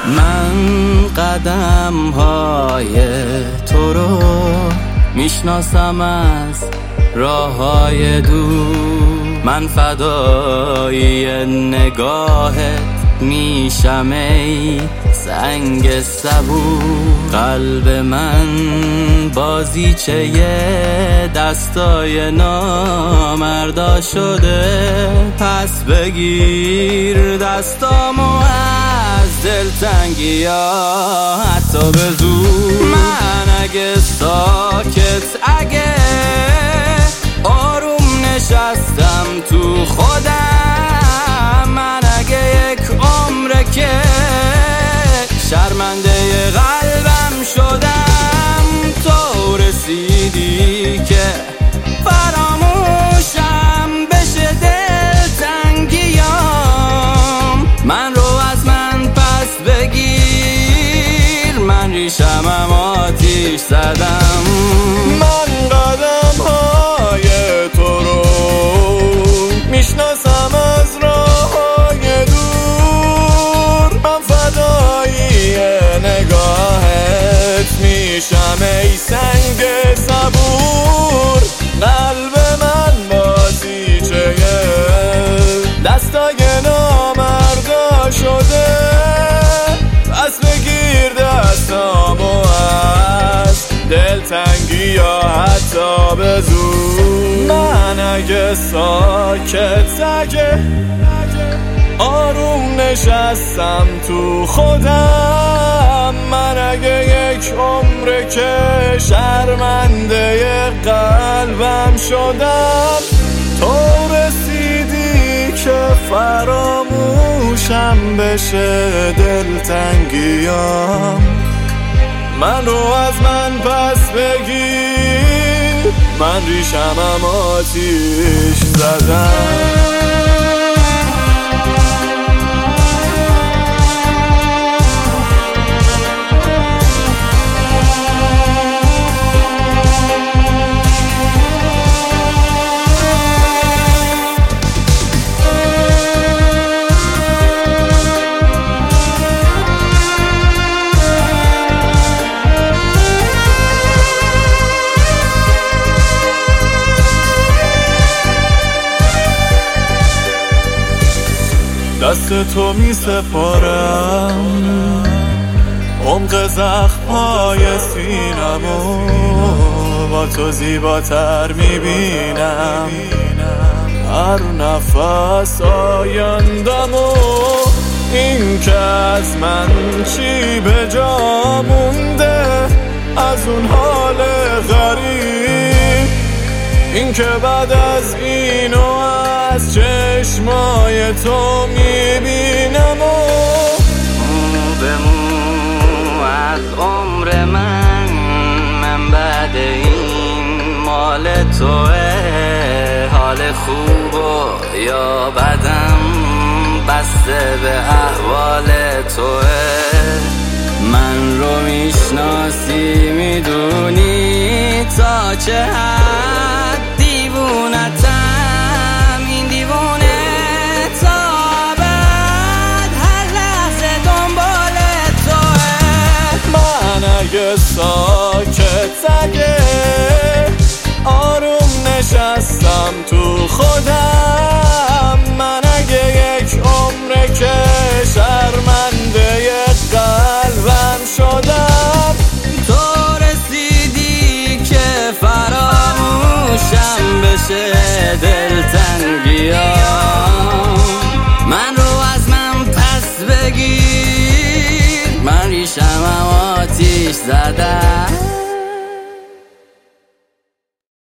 من قدم های تو رو میشناسم از راه های دور، من فدایی نگاهت میشم ای سنگ صبور. قلب من بازیچه دستای نامردا شده، پس بگیر دستامو از دلتنگی ها حتی به زور. من اگه ساکت اگه آروم نشستم تو خودم، من اگه یک عمره که شرمنده قلبم شدم، تو رسیدی که فراموشم بشه دلتنگیام. من رو از من پس بگیر، من ریشمم آتیش زدم. من قدم های تو رو میشناسم از راه های دور، من فدایی نگاهت میشم ای سنگ صبور. قلب من بازیچه دستای نامردا شده، پس بگیر دستامو از دلتنگی یا حتی به زور. من اگه ساکت اگه آروم نشستم تو خودم، من اگه یک عمره که شرمنده قلبم شدم، تو رسیدی که فراموشم بشه دلتنگیام. من رو از من پس بگیر، من ریشمم آتیش زدم. دست تو می سپارم عمق زخم‌های سینمو، با تو زیباتر می بینم هر نفس آیندمو. این که از من چی به جا مونده از اون حال غریب، این که بعد از اینو از چشمای تو میبینم و مو به مو از عمر من بعد این مال توه. حال خوب و یا بدم بسته به احوال توه. من رو میشناسی میدونی تا چه حد دیوونتم، این دیوونه تا بعد هر لحظه دنبال توه. من اگه ساکت اگه آروم نشستم تو خودم، من اگه یک عمره که شرمنده قلبم شدم، تو رسیدی که فراموشم بشه دلتنگیام. من رو از من پس بگیر، من ریشمم آتیش زدم.